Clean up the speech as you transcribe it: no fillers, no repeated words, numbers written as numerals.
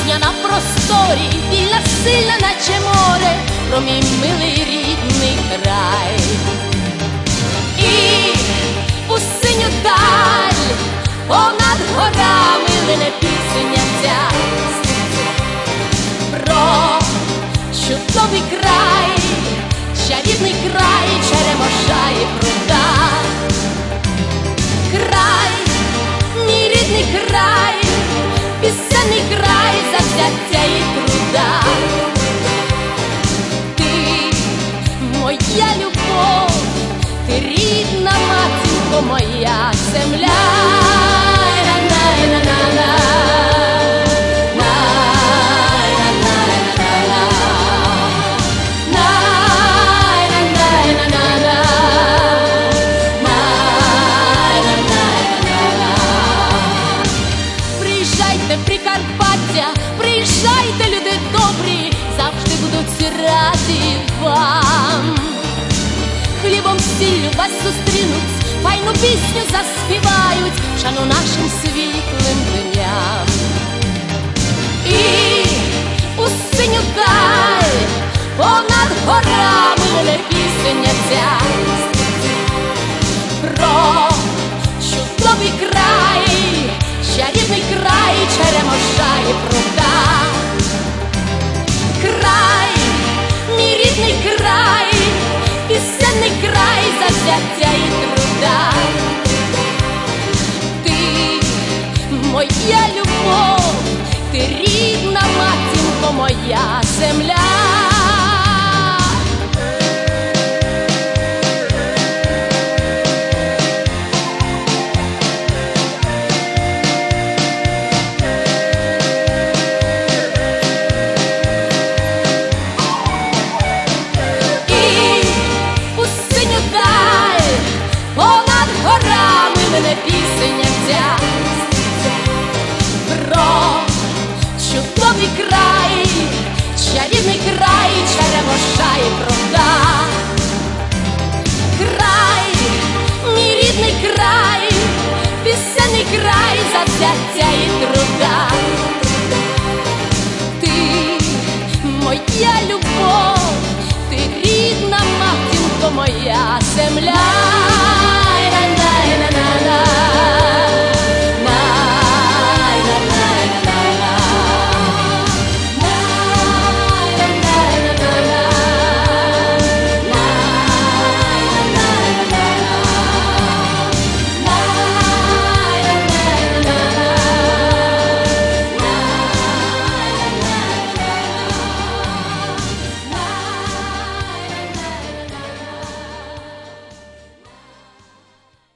пісня на просторі, вільна, сильна, наче море, про мій милий рідний край. І у синю даль понад горами лине пісня ця про чудовий край, чарівний край черемоша і пруда. Край, мій рідний край, пісенний край завзяття і труда. Ти моя любов, ти рідна матінко моя земля. Прикарпаття, приїжджайте, люди добрі, завжди будуть раді вам. Хлібом, сіллю вас зустрінуть, файну пісню заспівають, шану нашим світлим дням. І у синю даль понад горами лине пісня ця про чудовий край, чарівний край черемоша і пруда. Край, мій рідний край, пісенний край завзяття і труда. Ти моя любов, ти рідна матінко моя земля. Пісня ця про чудовий край, чарівний край черемоша і пруда. Край, мій рідний край, пісенний край завзяття і труда. Ти моя